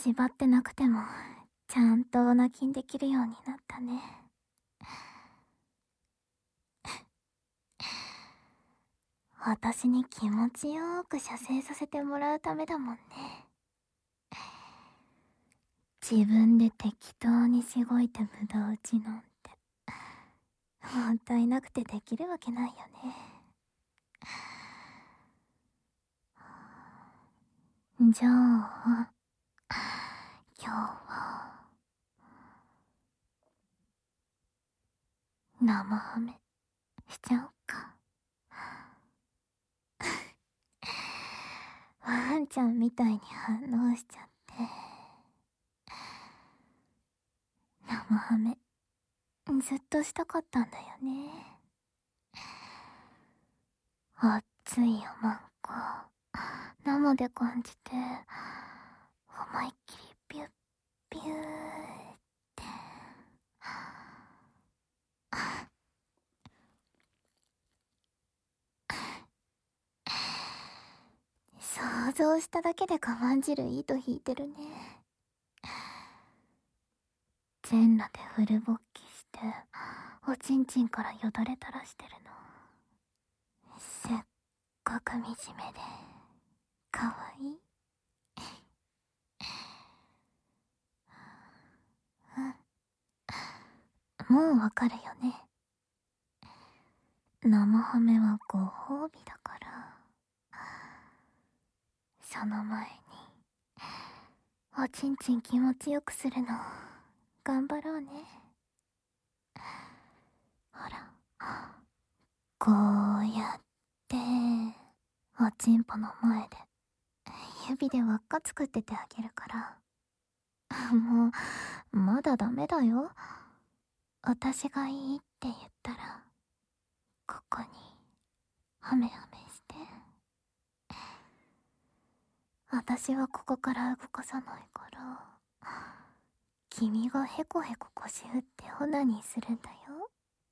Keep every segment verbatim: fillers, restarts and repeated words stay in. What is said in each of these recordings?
縛ってなくてもちゃんとオナキンできるようになったね。私に気持ちよーく射精させてもらうためだもんね。自分で適当にしごいて無駄打ちなんてもったいなくてできるわけないよね。じゃあ今日は生ハメしちゃおっか。ワンちゃんみたいに反応しちゃって。生ハメずっとしたかったんだよね。熱いよマンコ、生で感じて思いっきりビュッビューって想像しただけで我慢汁糸引いてるね。全裸でフル勃起しておちんちんからよだれ垂らしてるの。せっごく惨めでかわいい。うん、もうわかるよね。生ハメはご褒美だから。その前におちんちん気持ちよくするの頑張ろうね。ほらこうやっておちんぽの前で指で輪っか作っててあげるから。もうまだダメだよ。私がいいって言ったらここにハメハメして。私はここから動かさないから君がヘコヘコ腰振ってオナニーするんだよ。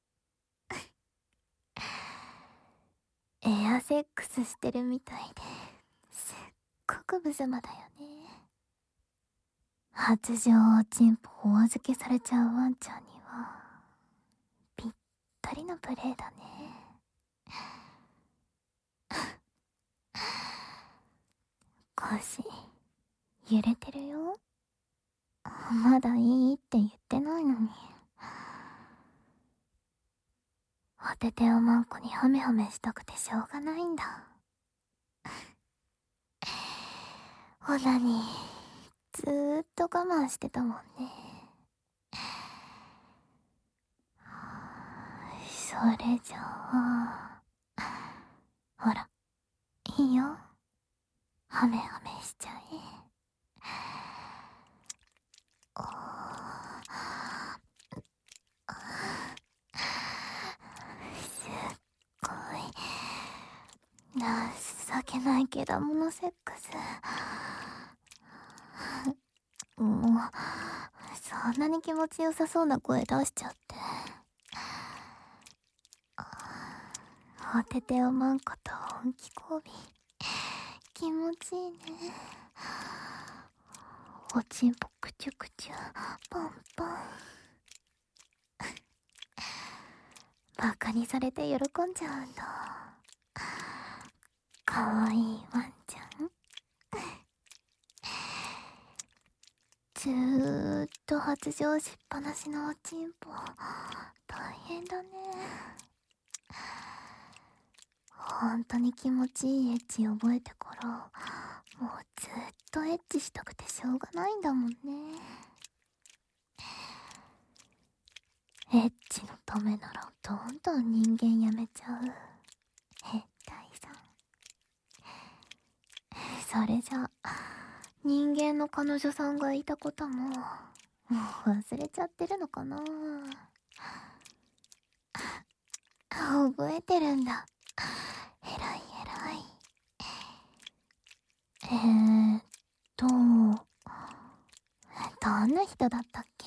エアセックスしてるみたいですっごく無様だよね。発情おちんぽお預けされちゃうワンちゃんにはぴったりのプレイだね。腰揺れてるよ。まだいいって言ってないのに。おててをマンコにハメハメしたくてしょうがないんだ。オナニーずーっと我慢してたもんね。それじゃあほらいいよ、ハメハメしちゃえ。おすっごい情けないけだものセックス。もうそんなに気持ちよさそうな声出しちゃって。おててをマンコと本気交尾気持ちいいね。おちんぽくちゅくちゅポンポンバカにされて喜んじゃうんだ。かわいいワンちゃん。ずーっと発情しっぱなしのおちんぽ大変だね。ほんとに気持ちいいエッチ覚えてからもうずっとエッチしたくてしょうがないんだもんね。エッチのためならどんどん人間やめちゃう変態さん。それじゃ人間の彼女さんがいたことももう忘れちゃってるのかな。覚えてるんだ。えらいえらい。えーっとどんな人だったっけ。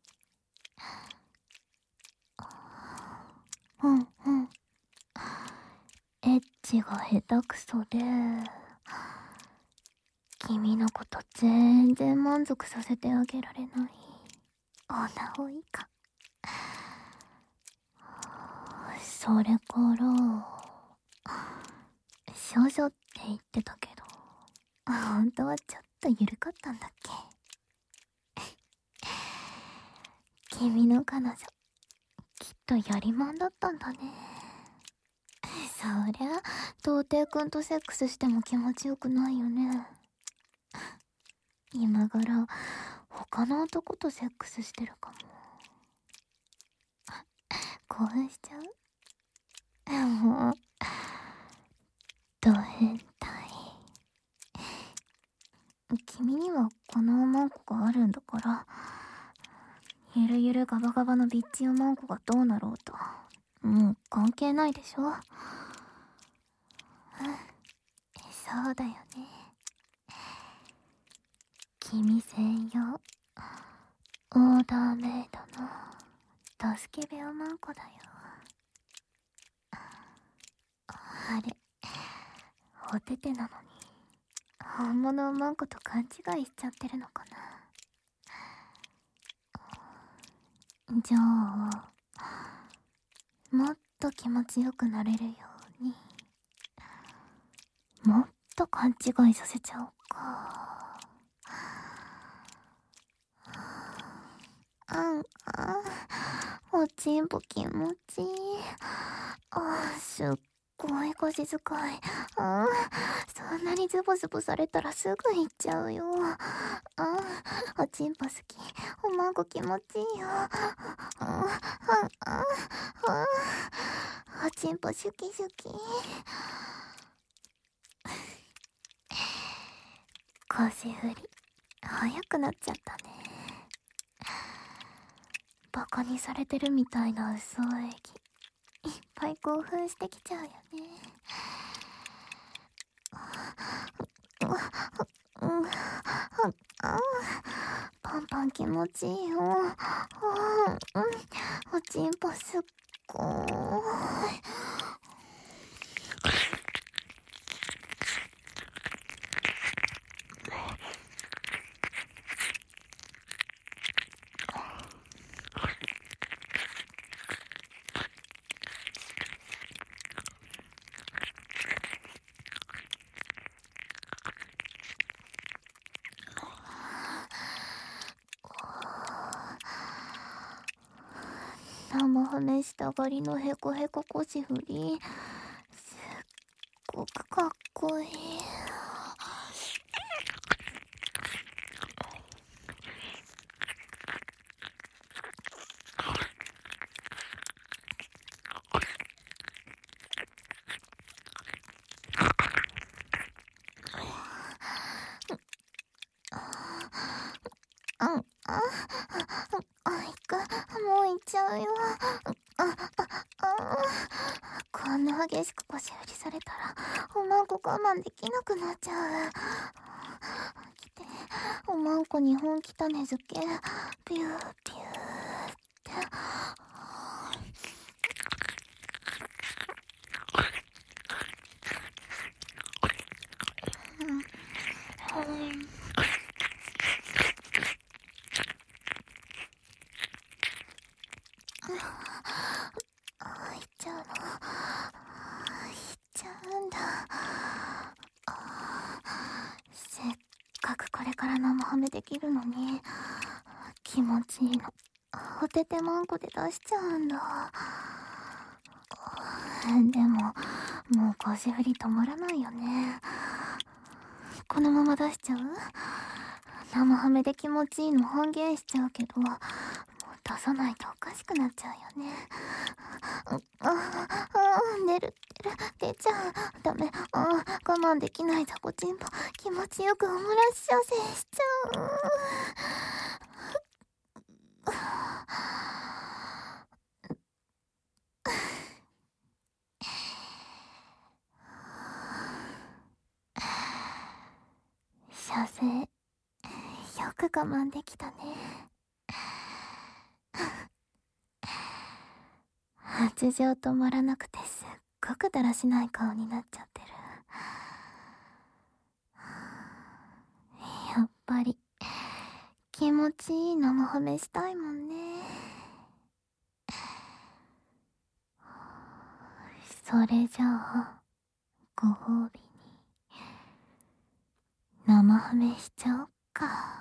うんうんエッチが下手くそで君のこと全然満足させてあげられない女多いか。それから少女って言ってたけど、本当はちょっと緩かったんだっけ。君の彼女きっとやりまんだったんだね。そりゃ童貞くんとセックスしても気持ちよくないよね。今頃他の男とセックスしてるかも。興奮しちゃう。もうド変態。君にはこのおまんこがあるんだから、ゆるゆるガバガバのビッチおまんこがどうなろうともう関係ないでしょ。うん、そうだよね。君専用オーダーメイドのドスケベおまんこだよ。あれおててなのに本物おまんこと勘違いしちゃってるのかな。じゃあもっと気持ちよくなれるようにもっと勘違いさせちゃおうか。うんうん、おちんぽ気持ちいい。あ、すっごい腰使い。あ、そんなにズボズボされたらすぐ行っちゃうよ。あ、おちんぽ好き。おまんこ気持ちいいよ。あ、あ、あ、あ、おちんぽシュキシュキ。腰振り早くなっちゃったね。バカにされてるみたいな嘘演技いっぱい興奮してきちゃうよね。パンパン気持ちいいよ。おちんぽすっごーい。生羽したがりのヘコヘコ腰振りすっごくかっこいい。うん、あ、あ、いく、もう行っちゃうよ。あ、あ、あ、こんな激しく腰振りされたら、おまんこ我慢できなくなっちゃう。来て、おまんこに本気種付け、ピューピューって。うん、うん。あ、行っちゃうの。行っちゃうんだ。せっかくこれから生ハメできるのに気持ちいいのおててまんこで出しちゃうんだ。でももう腰振り止まらないよね。このまま出しちゃう？生ハメで気持ちいいの半減しちゃうけど、もう出さないとおかしくなっちゃうよね。ああ、出る出る出ちゃう。ダメ。あ、我慢できないザコチンポ。気持ちよくオムライス射精しちゃう。射精よく我慢できたね。発情止まらなくてすっごくだらしない顔になっちゃってる。 やっぱり気持ちいい生ハメしたいもんね。それじゃあご褒美に生ハメしちゃおっか。